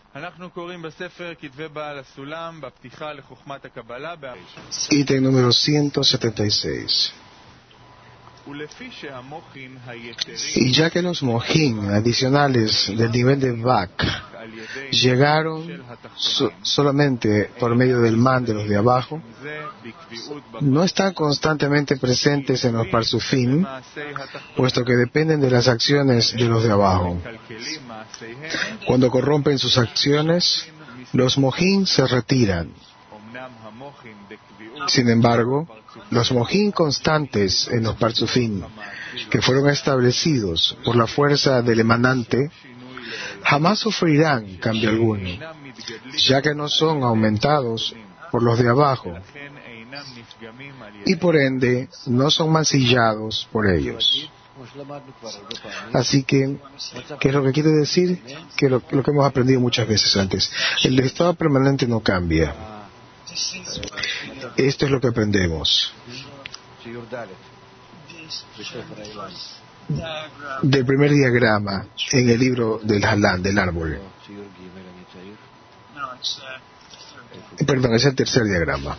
Ítem número 176. Y ya que los mojín adicionales del nivel de Bak llegaron solamente por medio del man de los de abajo, no están constantemente presentes en los parsufim, puesto que dependen de las acciones de los de abajo. Cuando corrompen sus acciones, los mojín se retiran. Sin embargo, los mojín constantes en los parsufim, que fueron establecidos por la fuerza del emanante, jamás sufrirán cambio alguno, ya que no son aumentados por los de abajo, y por ende no son mancillados por ellos. Así que, ¿qué es lo que quiere decir? Que lo que hemos aprendido muchas veces antes. El estado permanente no cambia. Esto es lo que aprendemos del primer diagrama en el libro del Halán, del árbol. Perdón, es el tercer diagrama.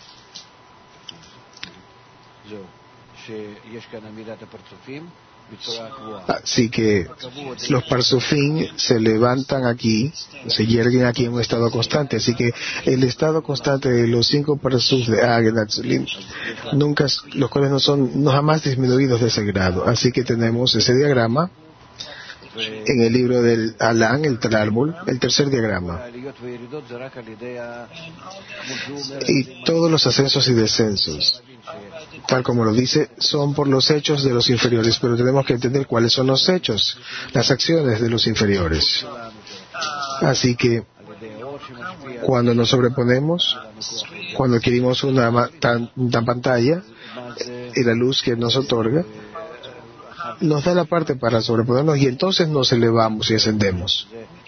Así que los parsufim se levantan aquí, se yerguen aquí en un estado constante. Así que el estado constante de los 5 parsuf de Agenatzulim, nunca, los cuales no jamás disminuidos de ese grado. Así que tenemos ese diagrama en el libro del Alán, el árbol, el tercer diagrama. Y todos los ascensos y descensos, tal como lo dice, son por los hechos de los inferiores, pero tenemos que entender cuáles son los hechos, las acciones de los inferiores. Así que cuando nos sobreponemos, cuando adquirimos una pantalla y la luz que nos otorga, nos da la parte para sobreponernos, y entonces nos elevamos y ascendemos.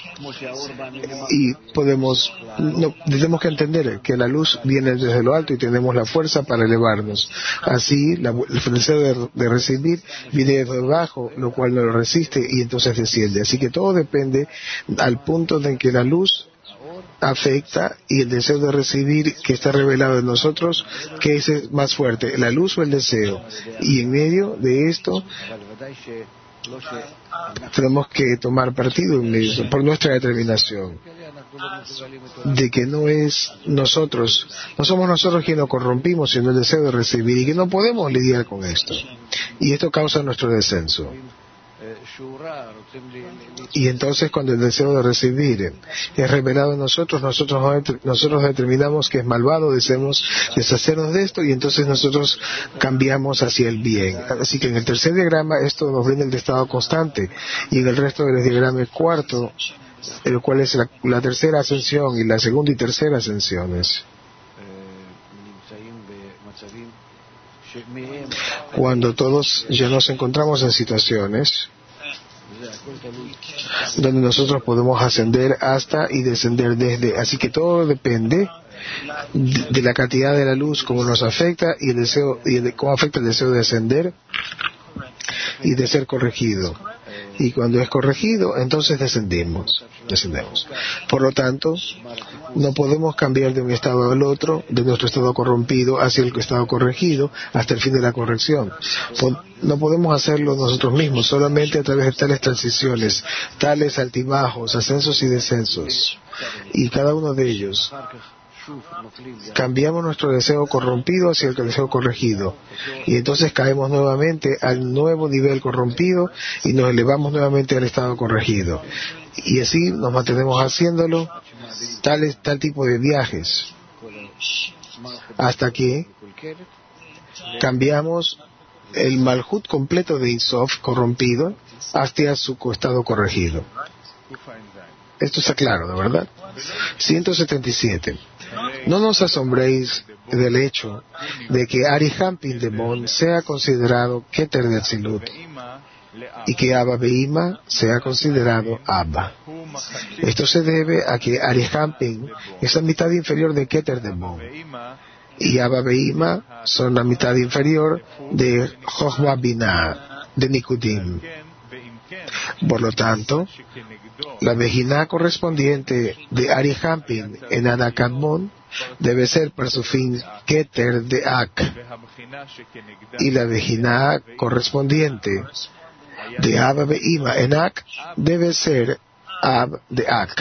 Y tenemos que entender que la luz viene desde lo alto y tenemos la fuerza para elevarnos. Así, el deseo de recibir viene desde abajo, lo cual no lo resiste y entonces desciende. Así que todo depende al punto en que la luz afecta, y el deseo de recibir que está revelado en nosotros, que es más fuerte, la luz o el deseo. Y en medio de esto tenemos que tomar partido por nuestra determinación de que no somos nosotros quienes nos corrompimos, sino el deseo de recibir, y que no podemos lidiar con esto, y esto causa nuestro descenso. Y entonces, cuando el deseo de recibir es revelado en nosotros determinamos que es malvado, deseamos deshacernos de esto, y entonces nosotros cambiamos hacia el bien. Así que en el tercer diagrama esto nos brinda el estado constante, y en el resto del diagrama el cuarto, el cual es la tercera ascensión y la segunda y tercera ascensiones. Cuando todos ya nos encontramos en situaciones donde nosotros podemos ascender hasta y descender desde. Así que todo depende de la cantidad de la luz, cómo nos afecta, y el deseo, y de cómo afecta el deseo de ascender y de ser corregido. Y cuando es corregido, entonces descendemos. Por lo tanto, no podemos cambiar de un estado al otro, de nuestro estado corrompido hacia el estado corregido, hasta el fin de la corrección. No podemos hacerlo nosotros mismos, solamente a través de tales transiciones, tales altibajos, ascensos y descensos. Y cada uno de ellos, cambiamos nuestro deseo corrompido hacia el deseo corregido, y entonces caemos nuevamente al nuevo nivel corrompido y nos elevamos nuevamente al estado corregido, y así nos mantenemos haciéndolo, tal tipo de viajes, hasta que cambiamos el Malhut completo de Isof corrompido hacia su estado corregido. Esto está claro, ¿no, verdad? 177. No nos asombréis del hecho de que Arihampin Demon sea considerado Keter de Atzilut y que Abba Beima sea considerado Abba. Esto se debe a que Arihampin es la mitad inferior de Keter Demon y Abba Beima son la mitad inferior de Jochma Binah, de Nikudim. Por lo tanto, la Vejina correspondiente de Arihampin en Anakadmon debe ser Parsufim Keter de Ak, y la Vejina correspondiente de Ab Beima en Ak debe ser Ab de Ak.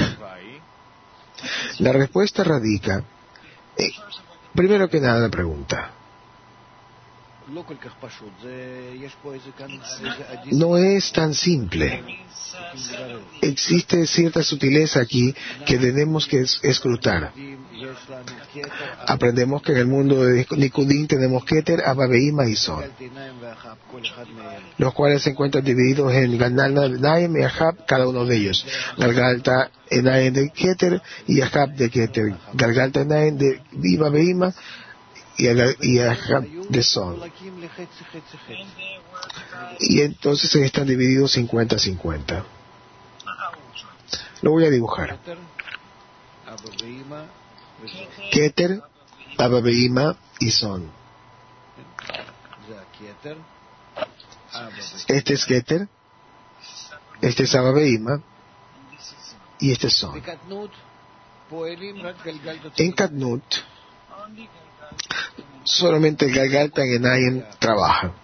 La respuesta radica, primero que nada, la pregunta. No es tan simple. Existe cierta sutileza aquí que tenemos que escrutar. Aprendemos que en el mundo de Nikudim tenemos Keter, Abba, Beima y Son, los cuales se encuentran divididos en Galgalta, Naim y Ahab, cada uno de ellos. Galgalta, Naim de Keter y Ahab de Keter. Galgalta, Naim de Abba, Beima y Ahab de Son. Y entonces están divididos 50-50. Lo voy a dibujar. Keter, Abba, Beima y Son. Este es Keter, este es Abba, Beima y este es Son. En Katnut solamente el Galgalta en Enayim trabaja,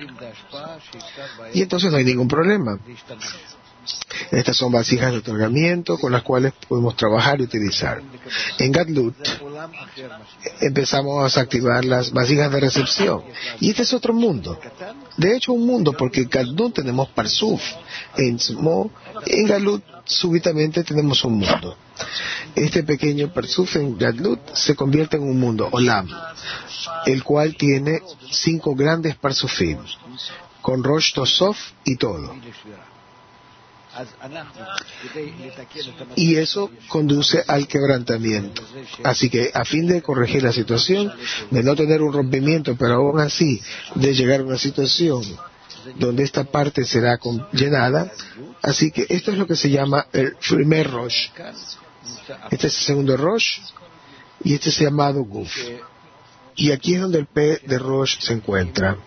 y entonces no hay ningún problema. Estas son vasijas de otorgamiento con las cuales podemos trabajar y utilizar. En Gadlut empezamos a activar las vasijas de recepción, y este es otro mundo. De hecho, un mundo, porque en Gadlut tenemos Parsuf, en Gadlut súbitamente tenemos un mundo. Este pequeño Parsuf en Gadlut se convierte en un mundo, Olam, el cual tiene 5 grandes Parsufim, con Rosh Tosof y todo. Y eso conduce al quebrantamiento. Así que, a fin de corregir la situación, de no tener un rompimiento, pero aún así de llegar a una situación donde esta parte será llenada, así que esto es lo que se llama el primer Rosh. Este es el segundo Rosh, y este es llamado Guf. Y aquí es donde el P de Rosh se encuentra.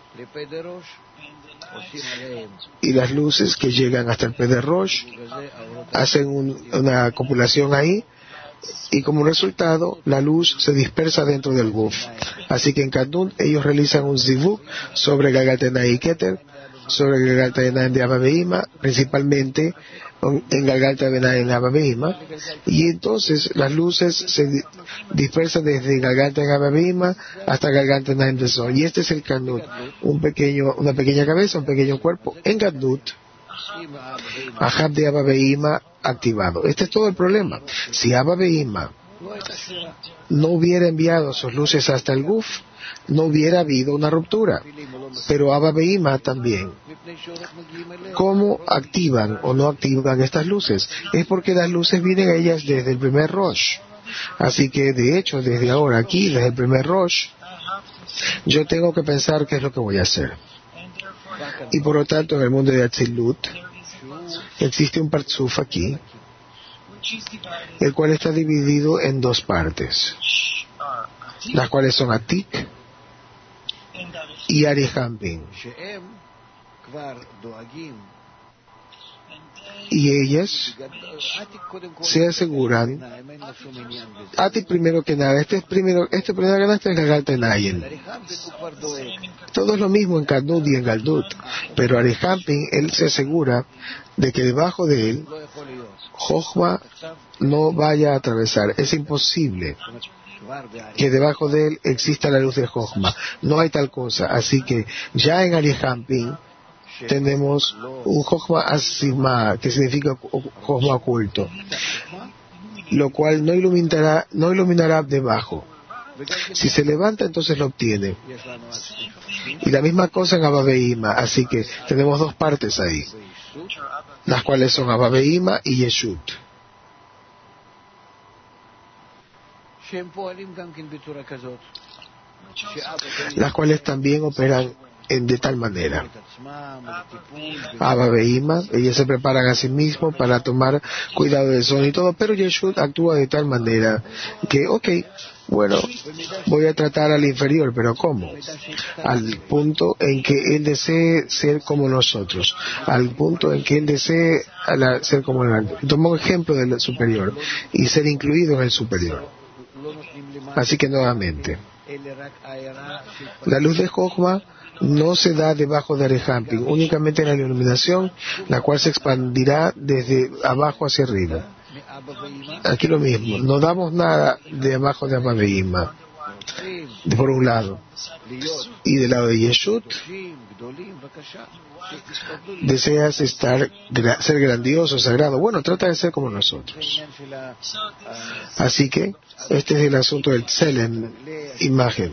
Y las luces que llegan hasta el P de Rosh hacen una copulación ahí, y como resultado la luz se dispersa dentro del Guf. Así que en Kadun ellos realizan un zivuk sobre Galgalta y Keter, sobre Galgalta de Abba, Beima, principalmente en Galgalta de Abba, Beima, y entonces las luces se dispersan desde Galgalta en Abba, Beima hasta Galgalta de Son. Y este es el Kadut, una pequeña cabeza, un pequeño cuerpo. En Kadut, Ahab de Abba, Beima activado. Este es todo el problema. Si Abba, Beima no hubiera enviado sus luces hasta el Guf, no hubiera habido una ruptura. Pero Abba, Beima también. ¿Cómo activan o no activan estas luces? Es porque las luces vienen a ellas desde el primer Rosh. Así que, de hecho, desde ahora aquí, desde el primer Rosh, yo tengo que pensar qué es lo que voy a hacer. Y por lo tanto, en el mundo de Atzilut existe un Parsuf aquí, el cual está dividido en 2 partes, las cuales son Atik y Arihampin. Y ellas se aseguran, Atik primero que nada, este primero que nada es Galgalta Enayim. Todo es lo mismo en Kadnut y en Galdut, pero Arihampin, él se asegura de que debajo de él Jochma no vaya a atravesar. Es imposible que debajo de él exista la luz de Jochma. No hay tal cosa. Así que ya en Arihampin tenemos un Jochma Asima, que significa Jochma oculto, lo cual no iluminará debajo. Si se levanta, entonces lo obtiene. Y la misma cosa en Abba, Beima. Así que tenemos 2 partes ahí, las cuales son Abba, Beima y Yeshut, las cuales también operan de tal manera. Abba e Ima, ellas se preparan a sí mismos para tomar cuidado del son y todo, pero Yeshut actúa de tal manera que, bueno, voy a tratar al inferior, pero ¿cómo? Al punto en que él desee ser como nosotros, al punto en que él desee ser como el grande. Toma un ejemplo del superior y ser incluido en el superior. Así que nuevamente, la luz de Jochma no se da debajo de Arehampin, únicamente en la iluminación, la cual se expandirá desde abajo hacia arriba. Aquí lo mismo, no damos nada de abajo de Abba e Ima, por un lado, y del lado de Yeshut deseas ser grandioso, sagrado. Bueno, trata de ser como nosotros. Así que este es el asunto del Tselem, imagen,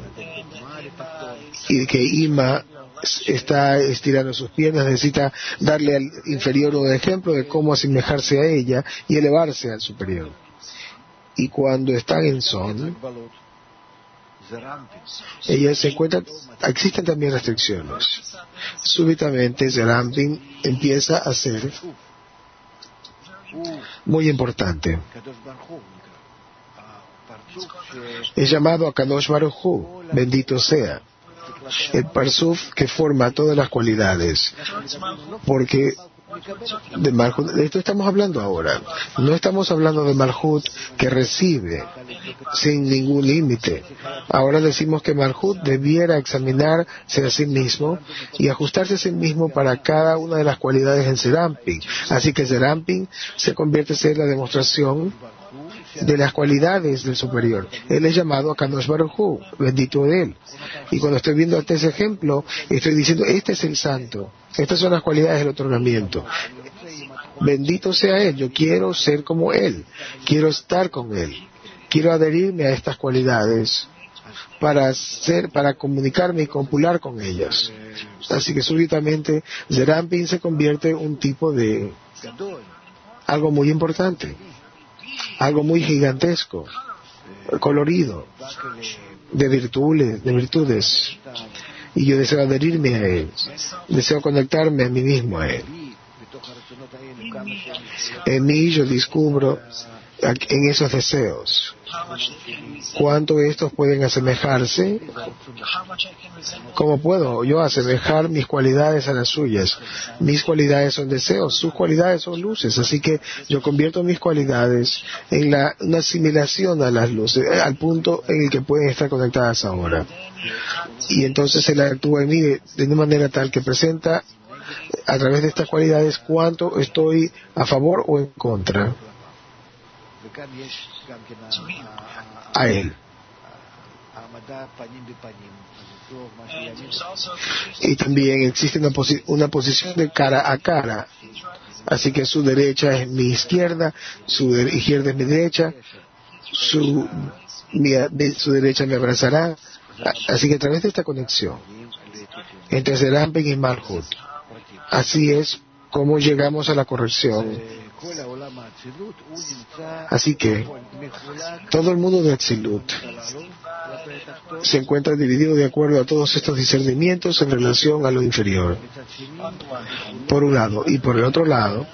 y que Ima está estirando sus piernas, necesita darle al inferior un ejemplo de cómo asemejarse a ella y elevarse al superior. Y cuando están en son, ellas se encuentran, existen también restricciones. Súbitamente Zerampin empieza a ser muy importante. Es llamado a Kadosh Baruj Hu, bendito sea, el Parsuf que forma todas las cualidades, porque de Malhut, de esto estamos hablando ahora. No estamos hablando de Malhut que recibe sin ningún límite. Ahora decimos que Malhut debiera examinarse a sí mismo y ajustarse a sí mismo para cada una de las cualidades en Serampin. Así que Serampin se convierte en ser la demostración de las cualidades del superior. Él es llamado a Kadosh Baruj Hu, bendito de él. Y cuando estoy viendo este ejemplo, estoy diciendo, este es el santo. Estas son las cualidades del otorgamiento. Bendito sea él. Yo quiero ser como él. Quiero estar con él. Quiero adherirme a estas cualidades para comunicarme y copular con ellas. Así que súbitamente Zerampin se convierte en un tipo de algo muy importante, algo muy gigantesco, colorido, de virtudes, y yo deseo adherirme a él, deseo conectarme a mí mismo a él. En mí yo descubro en esos deseos cuánto estos pueden asemejarse, cómo puedo yo asemejar mis cualidades a las suyas. Mis cualidades son deseos, sus cualidades son luces, así que yo convierto mis cualidades en una asimilación a las luces, al punto en el que pueden estar conectadas ahora. Y entonces él actúa en mí de una manera tal que presenta a través de estas cualidades cuánto estoy a favor o en contra a él. Y también existe una posición de cara a cara, así que su derecha es mi izquierda, su izquierda es mi derecha, su derecha me abrazará. Así que a través de esta conexión entre Zerampin y Malhut, así es como llegamos a la corrección. Así que todo el mundo de Atzilut se encuentra dividido de acuerdo a todos estos discernimientos en relación a lo inferior, por un lado, y por el otro lado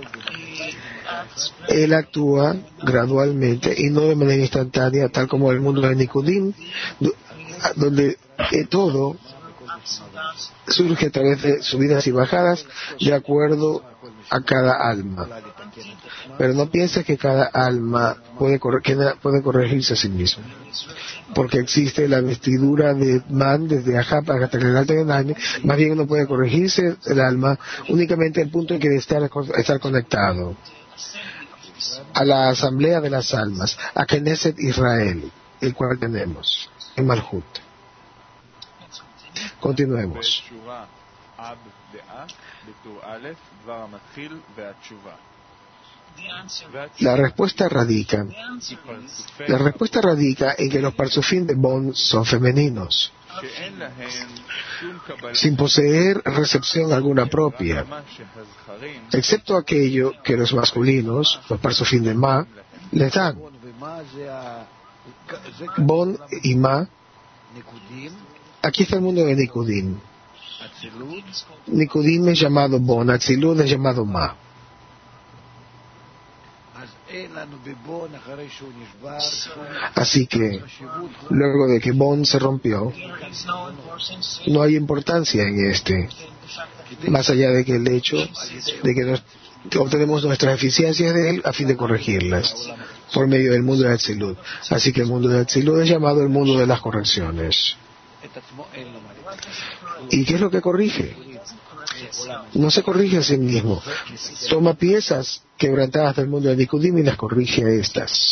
él actúa gradualmente y no de manera instantánea, tal como el mundo de Nikudim, donde todo surge a través de subidas y bajadas de acuerdo a cada alma. Pero no pienses que cada alma puede corregirse a sí mismo, porque existe la vestidura de Man desde Ajap hasta el alto de Naime. Más bien uno puede corregirse el alma únicamente al punto en que debe estar conectado a la asamblea de las almas, a Knesset Israel, el cual tenemos en Malhut. Continuemos. La respuesta radica en que los parsufim de Bon son femeninos, sin poseer recepción alguna propia, excepto aquello que los masculinos, los parsufim de Ma, les dan. Bon y Ma, aquí está el mundo de Nikudim, Nikudim es llamado Bon, Atzilut es llamado Ma. Así que, luego de que Bon se rompió, no hay importancia en este, más allá de que el hecho de que obtenemos nuestras eficiencias de él a fin de corregirlas por medio del mundo de Atzilut. Así que el mundo de Atzilut es llamado el mundo de las correcciones. ¿Y qué es lo que corrige? No se corrige a sí mismo. Toma piezas quebrantadas del mundo de Nikudim y las corrige a estas.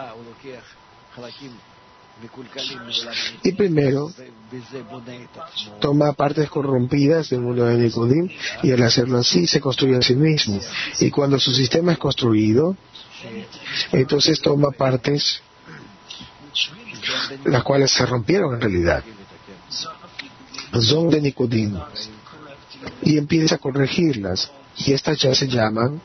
Y primero toma partes corrompidas del mundo de Nikudim y al hacerlo así se construye a sí mismo. Y cuando su sistema es construido, entonces toma partes las cuales se rompieron en realidad, son de Nikudim, y empieza a corregirlas, y estas ya se llaman.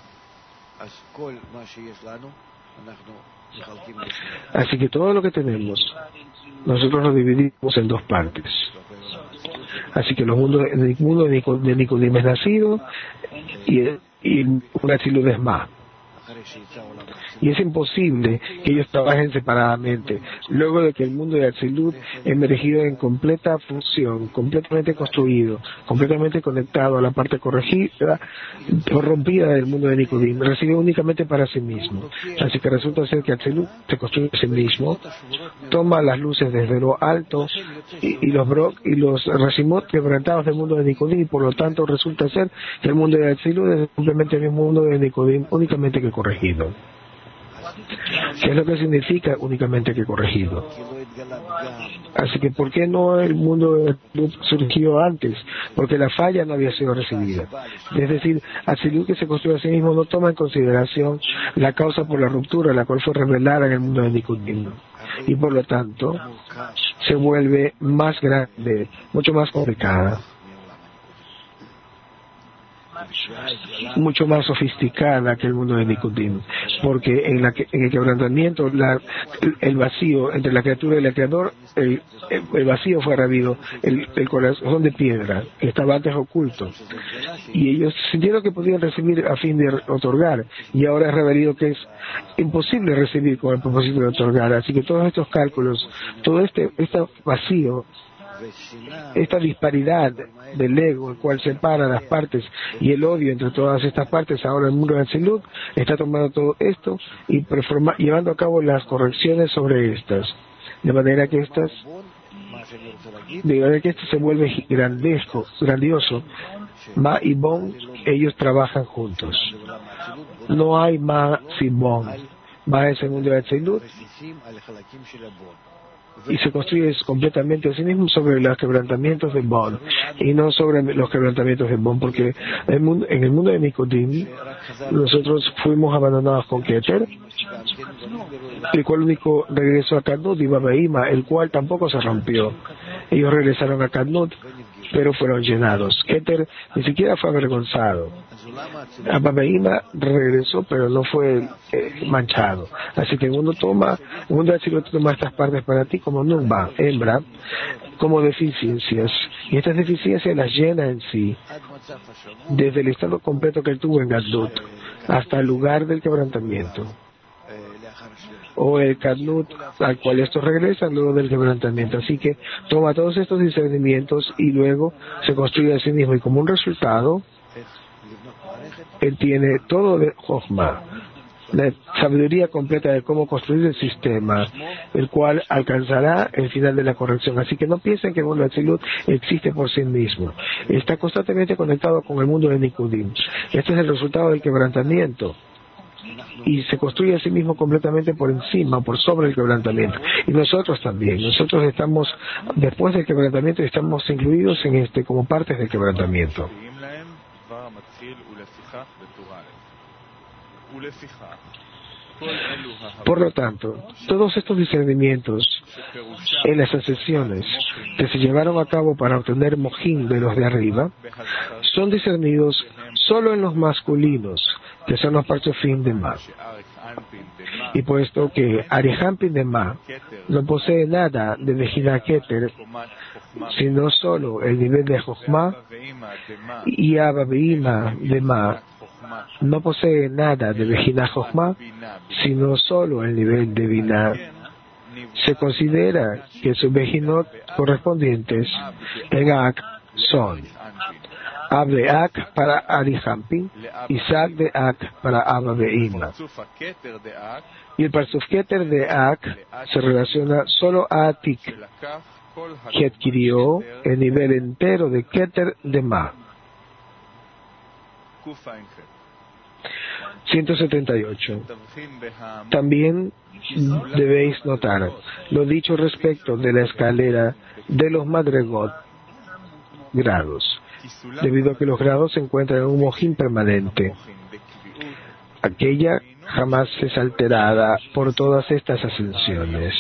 Así que todo lo que tenemos nosotros lo dividimos en dos partes. Así que el mundo de Nikudim es nacido y un Atzilut es Ma. Y es imposible que ellos trabajen separadamente. Luego de que el mundo de Atzilut emergido en completa función, completamente construido, completamente conectado a la parte corregida, corrompida del mundo de Nikudim, recibe únicamente para sí mismo. Así que resulta ser que Atzilut se construye a sí mismo, toma las luces desde lo alto y los racimot quebrantados del mundo de Nikudim, y por lo tanto resulta ser que el mundo de Atzilut es simplemente el mismo mundo de Nikudim, únicamente que corregido. ¿Qué es lo que significa únicamente que corregido? Así que ¿por qué no el mundo de Atzilut surgió antes? Porque la falla no había sido recibida. Es decir, Atzilut que se construye a sí mismo no toma en consideración la causa por la ruptura, la cual fue revelada en el mundo de Nikudim. Y por lo tanto se vuelve más grande, mucho más complicada, mucho más sofisticada que el mundo de Nikudim, porque en el quebrantamiento el vacío entre la criatura y el creador, el vacío fue revido, el corazón de piedra estaba antes oculto, y ellos sintieron que podían recibir a fin de otorgar, y ahora es revelado que es imposible recibir con el propósito de otorgar. Así que todos estos cálculos, todo este vacío, esta disparidad del ego, el cual separa las partes, y el odio entre todas estas partes, ahora el mundo de Atzilut está tomando todo esto y llevando a cabo las correcciones sobre estas, de manera que esto se vuelve grandioso. Ma y Bon, ellos trabajan juntos. No hay Ma sin Bon. Ma es el mundo de Atzilut y se construye completamente a sí mismo sobre los quebrantamientos de Bon y no sobre los quebrantamientos de Bon, porque en el mundo de Nikudim nosotros fuimos abandonados con Keter, el cual único regresó a Kadnut, y Babeima, el cual tampoco se rompió. Ellos regresaron a Kadnut, pero fueron llenados. Keter ni siquiera fue avergonzado. Babeima regresó, pero no fue manchado. Así que el mundo de Atzilut toma estas partes para ti como Nukba, hembra, como deficiencias, y estas deficiencias las llena en sí, desde el estado completo que él tuvo en Gadlut hasta el lugar del quebrantamiento, o el Kadnut al cual estos regresan luego del quebrantamiento. Así que toma todos estos discernimientos y luego se construye a sí mismo, y como un resultado él tiene todo de Jochma, la sabiduría completa de cómo construir el sistema, el cual alcanzará el final de la corrección. Así que no piensen que el mundo de Atzilut existe por sí mismo. Está constantemente conectado con el mundo de Nikudim. Este es el resultado del quebrantamiento, y se construye a sí mismo completamente por encima, por sobre el quebrantamiento. Y nosotros también. Nosotros estamos, después del quebrantamiento, estamos incluidos en como partes del quebrantamiento. Por lo tanto, todos estos discernimientos en las ascensiones que se llevaron a cabo para obtener mojín de los de arriba son discernidos solo en los masculinos, que son los parchofim de Mar. Y puesto que Arihampin de Ma no posee nada de Vejina Keter, sino solo el nivel de Jochma, y Abba Veima de Ma no posee nada de Vejina Jochma, sino solo el nivel de Binah, se considera que sus Vejinot correspondientes en Ak son Ab de Ak para Arihampin y Sak de Ak para Abba Veima. Y el Parsuf Keter de Ak se relaciona solo a Atik, que adquirió el nivel entero de Keter de Ma. 178. También debéis notar lo dicho respecto de la escalera de los Madregot, grados, debido a que los grados se encuentran en un mojín permanente. Aquella jamás es alterada por todas estas ascensiones.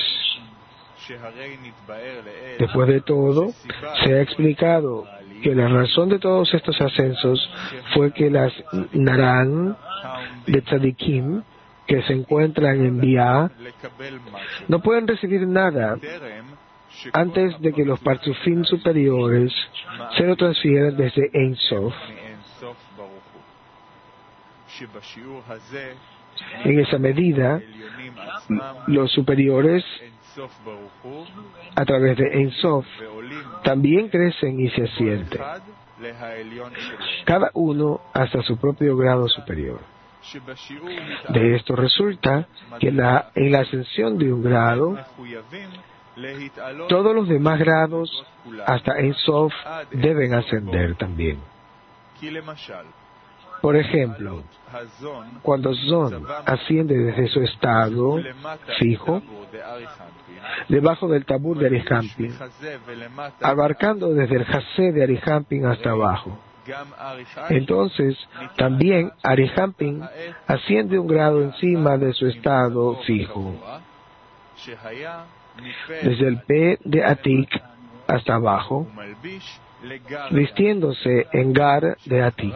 Después de todo, se ha explicado que la razón de todos estos ascensos fue que las Naran de Tzadikim, que se encuentran en Bia, no pueden recibir nada antes de que los Parzufim superiores se lo transfieran desde Ein Sof. En esa medida, los superiores, a través de Ein Sof, también crecen y se asienten, cada uno hasta su propio grado superior. De esto resulta que en la ascensión de un grado, todos los demás grados hasta Ein Sof deben ascender también. Por ejemplo, cuando Zon asciende desde su estado fijo, debajo del tabur de Arihampin, abarcando desde el Jasé de Arihampin hasta abajo, entonces también Arihampin asciende un grado encima de su estado fijo, desde el P de Atik hasta abajo, vistiéndose en Gar de Atik.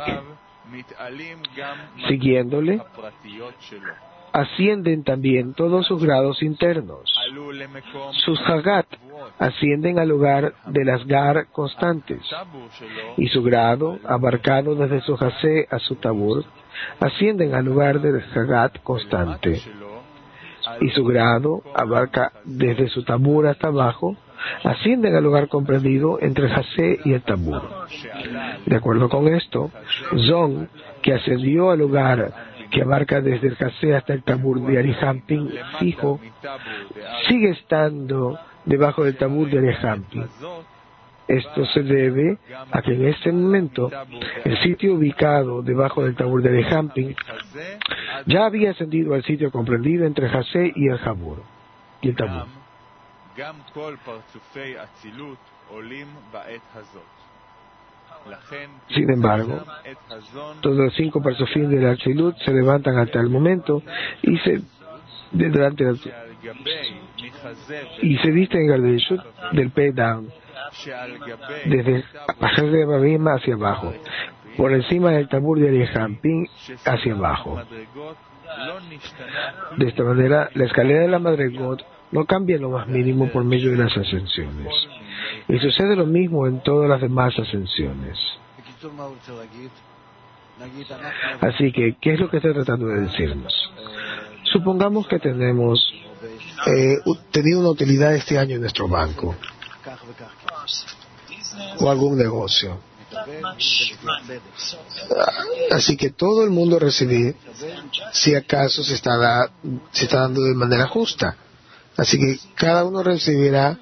Siguiéndole, ascienden también todos sus grados internos. Sus Hagat ascienden al lugar de las Gar constantes, y su grado, abarcado desde su Jasé a su Tabur, ascienden al lugar del Hagat constante, y su grado, abarca desde su Tabur hasta abajo, ascienden al lugar comprendido entre el Jasé y el Tabur. De acuerdo con esto, Zon, que ascendió al lugar que abarca desde el Jasé hasta el Tabur de Arihampin fijo, sigue estando debajo del Tabur de Arihampin. Esto se debe a que en este momento el sitio ubicado debajo del Tabur de Arihampin ya había ascendido al sitio comprendido entre el Jasé y el Jabur y el Tabur. Sin embargo, todos los 5 Parzufim del Atzilut se levantan hasta el momento y se visten en el Reshut del P down, desde Pajas de Babima hacia abajo, por encima del Tabur de Arihampin hacia abajo. De esta manera, la escalera de la Madregot no cambia en lo más mínimo por medio de las ascensiones. Y sucede lo mismo en todas las demás ascensiones. Así que, ¿qué es lo que estoy tratando de decirnos? Supongamos que tenemos tenido una utilidad este año en nuestro banco o algún negocio. Así que todo el mundo recibe, si acaso se está dando de manera justa. Así que cada uno recibirá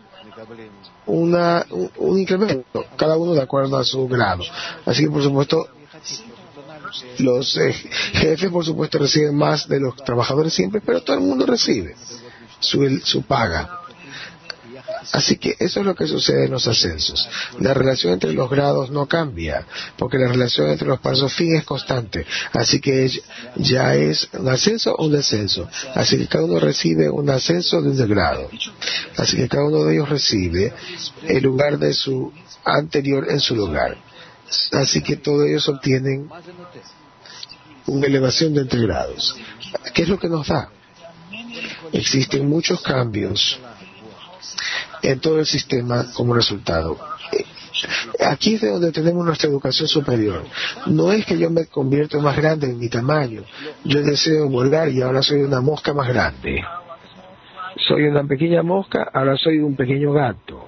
un incremento, cada uno de acuerdo a su grado. Así que, por supuesto, los jefes, por supuesto, reciben más de los trabajadores siempre, pero todo el mundo recibe su paga. Así que eso es lo que sucede en los ascensos. La relación entre los grados no cambia, porque la relación entre los Parzufim es constante. Así que ya es un ascenso o un descenso. Así que cada uno recibe un ascenso de un grado. Así que cada uno de ellos recibe el lugar de su anterior en su lugar. Así que todos ellos obtienen una elevación de entre grados. ¿Qué es lo que nos da? Existen muchos cambios en todo el sistema como resultado. Aquí es de donde tenemos nuestra educación superior. No es que yo me convierto más grande en mi tamaño. Yo deseo volar y ahora soy una mosca más grande. Soy una pequeña mosca, ahora soy un pequeño gato.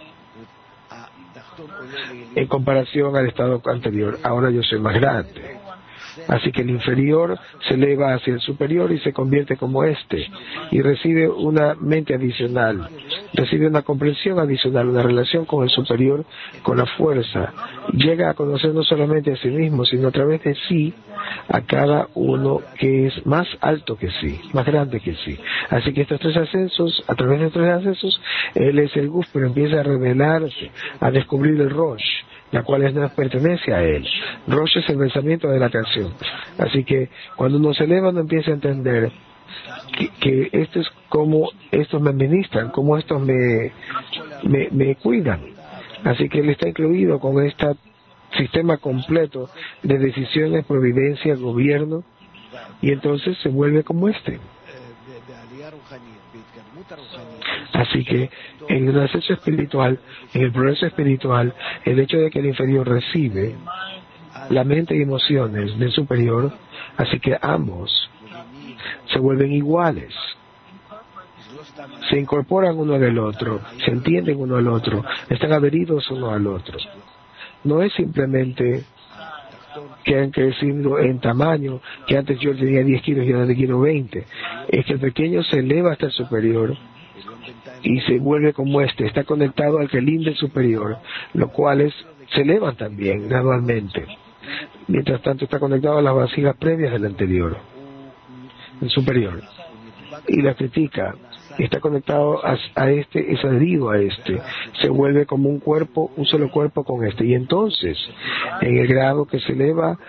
En comparación al estado anterior, ahora yo soy más grande. Así que el inferior se eleva hacia el superior y se convierte como y recibe una mente adicional, recibe una comprensión adicional, una relación con el superior, con la fuerza. Llega a conocer no solamente a sí mismo, sino a través de sí, a cada uno que es más alto que sí, más grande que sí. Así que estos tres ascensos, a través de estos tres ascensos, él es el Guf, pero empieza a revelarse, a descubrir el Rosh, la cual no pertenece a él. Rosh es el pensamiento de la canción. Así que cuando uno se eleva, uno empieza a entender que esto es como estos me administran, como estos me cuidan. Así que él está incluido con este sistema completo de decisiones, providencia, gobierno, y entonces se vuelve como Así que en el ascenso espiritual, en el progreso espiritual, el hecho de que el inferior recibe la mente y emociones del superior, así que ambos se vuelven iguales, se incorporan uno al otro, se entienden uno al otro, están adheridos uno al otro. No es simplemente que han crecido en tamaño, que antes yo tenía 10 kilos y ahora te quiero 20. Es que el pequeño se eleva hasta el superior y se vuelve como está conectado al Kelim del superior, los cuales se elevan también gradualmente. Mientras tanto está conectado a las vasijas previas del anterior, el superior, y la critica, está conectado a es adherido a se vuelve como un cuerpo, un solo cuerpo con y entonces, en el grado que se eleva,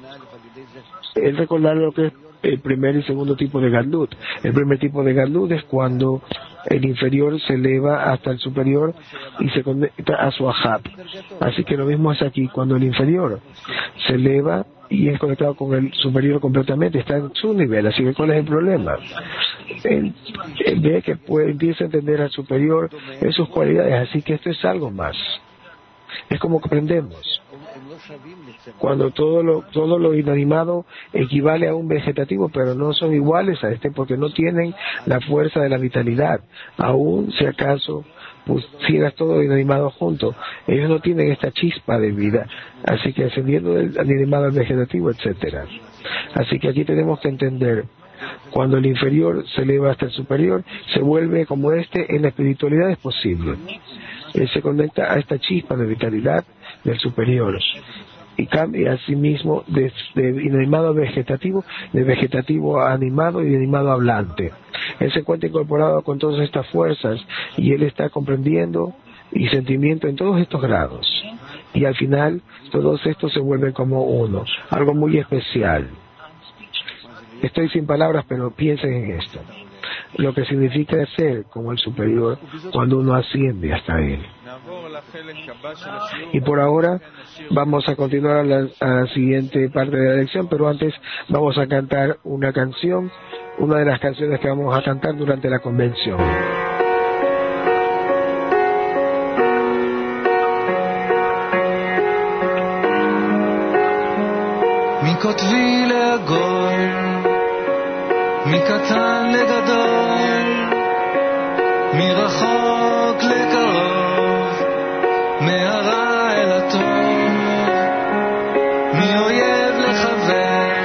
es recordar lo que es el primer y segundo tipo de Gadlut. El primer tipo de Gadlut es cuando el inferior se eleva hasta el superior y se conecta a su Ahab. Así que lo mismo es aquí, cuando el inferior se eleva y es conectado con el superior completamente, está en su nivel. Así que ¿cuál es el problema? Él ve que empieza a entender al superior en sus cualidades, así que esto es algo más. Es como que aprendemos. Cuando todo lo inanimado equivale a un vegetativo, pero no son iguales a porque no tienen la fuerza de la vitalidad. Aún si acaso pusieras todo inanimado junto, ellos no tienen esta chispa de vida, así que ascendiendo del inanimado al vegetativo, etcétera. Así que aquí tenemos que entender, cuando el inferior se eleva hasta el superior, se vuelve como en la espiritualidad es posible. Él se conecta a esta chispa de vitalidad del superior y cambia a sí mismo de inanimado a vegetativo, de vegetativo a animado y de animado a hablante. Él se encuentra incorporado con todas estas fuerzas y él está comprendiendo y sentimiento en todos estos grados. Y al final, todos estos se vuelven como uno, algo muy especial. Estoy sin palabras, pero piensen en esto. Lo que significa ser como el superior cuando uno asciende hasta él. Y por ahora vamos a continuar a la siguiente parte de la lección, pero antes vamos a cantar una canción, una de las canciones que vamos a cantar durante la convención. מכותבי לעגול, מקטן לגדול, מרחוק לקרוב, מהרע אל הטוב, מאויב לחבר,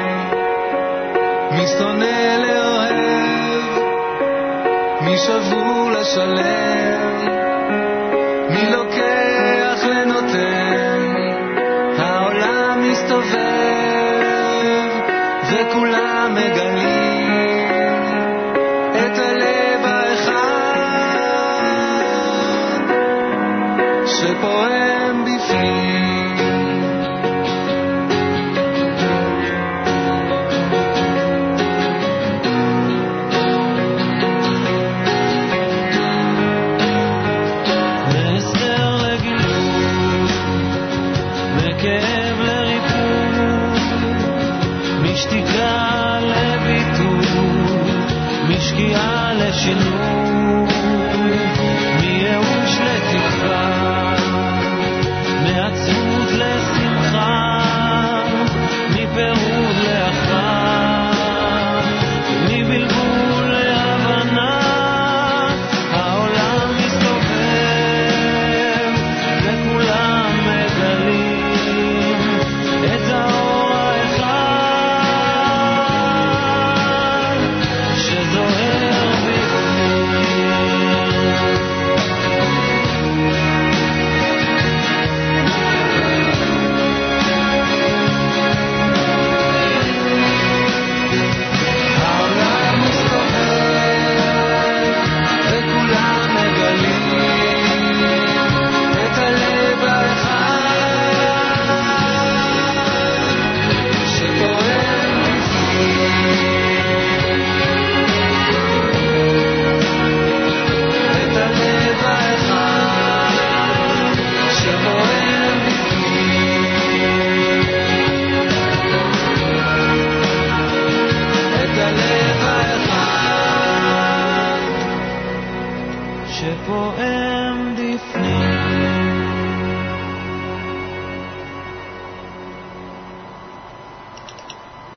משונא לאוהב, משבור לשלם, מלוקח לנותן, העולם מסתובב וכולם מגלים את הלב האחד שפועם בפנים. מהסתר לגילוי קריאה לשינוי.